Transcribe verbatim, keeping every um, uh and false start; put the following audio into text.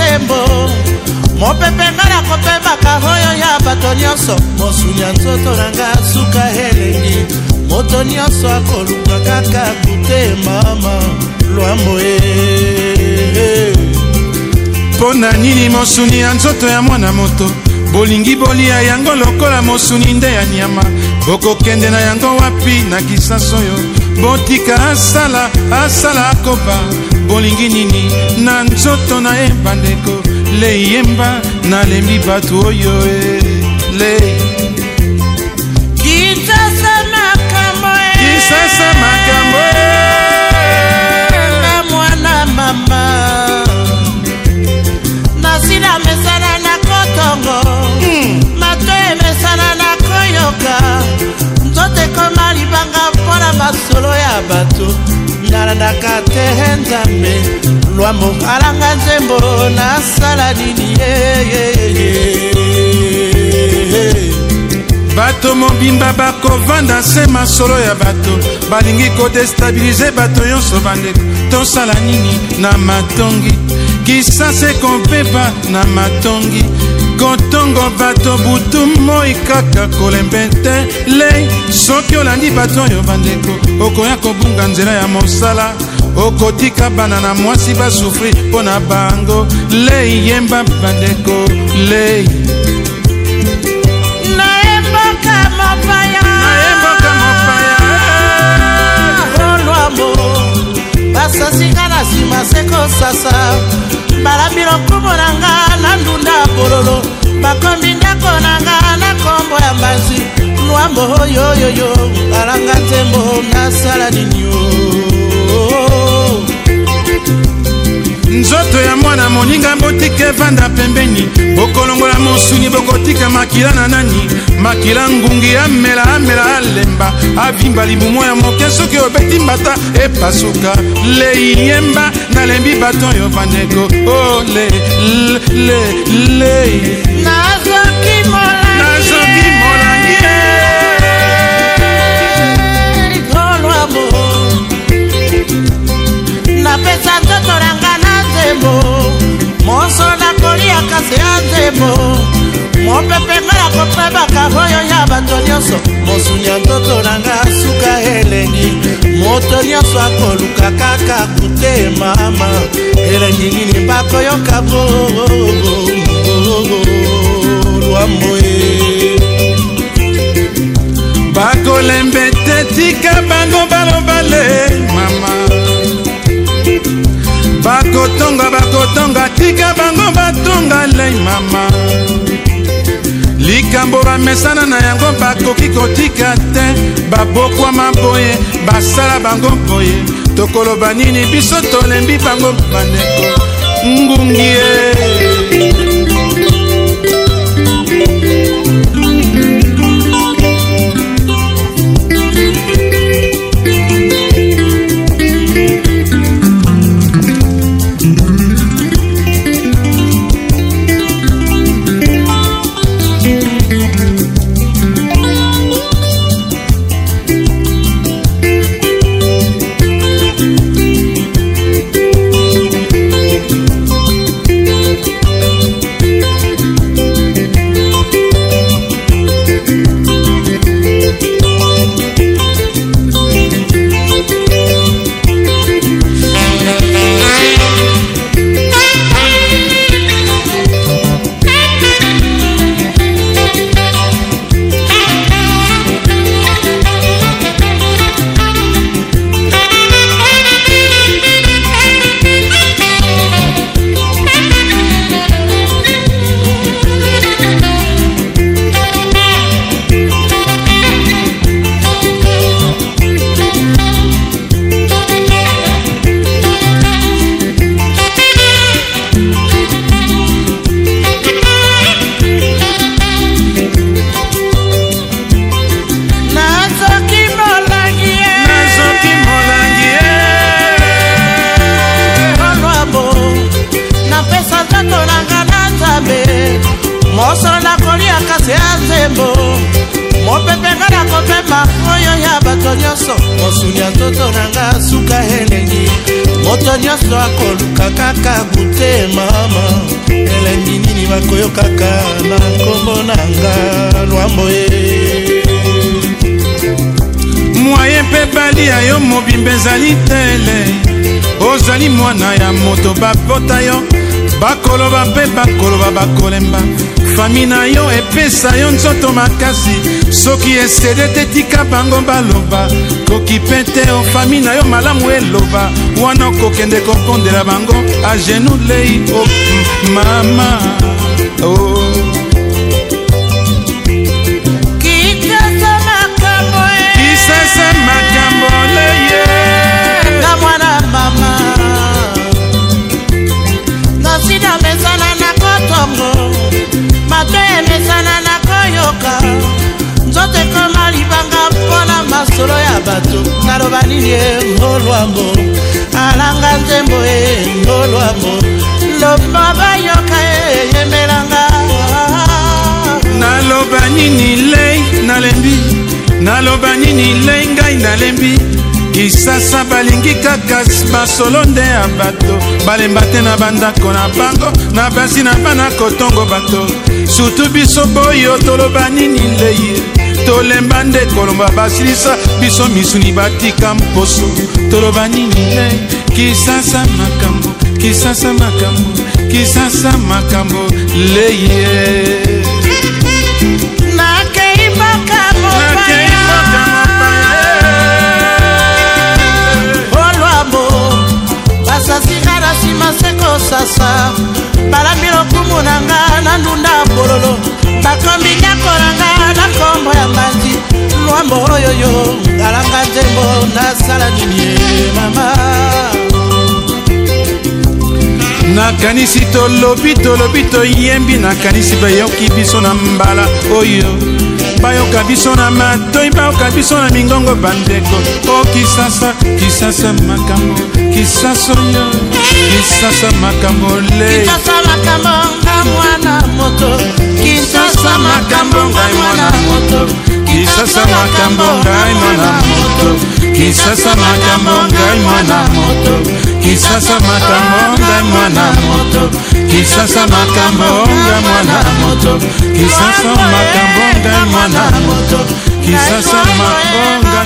nzembo mopepe ngala kopebaka hoyo ya bato nyonso mosunya nzoto nanga suka elengi moto nyonso akoluka kaka kute mama lwambo e pona nini mosuni ya nzoto ya mwana moto bolingi bolia yango lokola mosuni nde ya nyama bokokende na yango wapi na kisaso yo botika asala asala akoba bolingi nini na nzoto na ye bandeko le yemba na lembi batu oyo e le kisasa makambo e kisasa makambo e na mwana mama nasila mesana na kotongo mm. mato emesana na koyoka nzote koma libanga mpona masolo ya bato nalandaka te nzambe lwambo alanga nzembo nasala nini bato mobimba bakovanda se masolo ya bato balingi kodestabilize bato nyonso bandeko tosala nini na matongi kisase kompeba na matongi kotongo bato butu moi kaka kolembe te lei soki olandi bato oyo bandeko okoya kobunga nzela ya mosala okotika bana na mwasi basufri mpo na bango lei yemba bandeko lei naemboka mopaya naemboka mopaya olwamo basasinga na nsima sekosasa balambi lokumu nanga na ndunda bololo bakombi ndako nanga na kombo ya mbanzi lwambo oyoyoyo alanga nzembo nasala ninyo nzoto ya mwana moninga botika evanda pembeni bokolongola mosuni bokotika makila na nani makila ngungi amela amela alemba avimba libumo ya moke soki obeti mbata epasuka leiyemba nalembi bato oyo bandeko o le le le nazoki molangi nazoki molangi golwamo napesa nzoto nanga na nzembo moso nakolia kasi ya nzembo mopepe ngala kopebaka hoyo ya bato nyonso mosunya nzoto nanga suka elengi moto nyonso akoluka kaka kute mama elengi nini bakoyoka bo lwambo e bakolembe te tika bango balobale mama bakotonga bakotonga tika bango batonga lei mama likambo bamesana na yango bakoki kotika te babokwama boye basala bango boye tokoloba nini biso tolembi bango bandeko ngungie bato nyonso mosunya nzoto nanga suka elengi moto nyonso akoluka kaka kute mama bakoyokaka na nkombo nanga Lwambo ye moye mpe balia yo mobimba ezali tele ozali mwana ya moto bapota yo bakoloba mpe bakoloba bakolemba fami na yo epesa yo nzoto makasi soki esede te tika bango baloba koki mpe te o fami na yo malamu eloba wana okokende kopondela bango a genou lei o mama oh. Kisasa makambo e Kisasa makambo leye na mwana mama Nasida mesana na kotongo Mate mesana na koyoka Nzote koma libanga mpona masolo ya bato Naloba nini e Lwambo Alanga nzembo e Lwambo Lomba bayoka e yemelanga Naloba nini lei nalembi Naloba nini lei ngai nalembi Kisasa balingi kaka basolo nde ya bato balemba te na bandako na bango na basi na bana kotongo bato surtout biso boyo toloba nini lei tolemba nde kolomba basilisa biso misuni batika mposo toloba nini lei Kisasa makambo Kisasa makambo Kisasa makambo lei sasa balambilo kumunanga na ndunda bololo bakombi nyakolanga na kombo ya mbanzi Lwambo oyoyo alanga nzembo nasala nini mama nakanisi tolobi tolobi toyembi nakanisi bayoki biso na mbala oyo bayoka biso na matoi bayoka biso na mingongo bandeko o Kisasa Kisasa makambo Kisasa yo Kisasa makambo le Kisasa makambo nga mwana moto Kisasa makambo nga mwana moto Kisasa makambo ngai mwana moto Kisasa makambo ngai mwana moto Kisasa makambo ngai mwana moto Kisasa makambo ngai mwana moto Kisasa makambo ngai mwana moto Kisasa makambo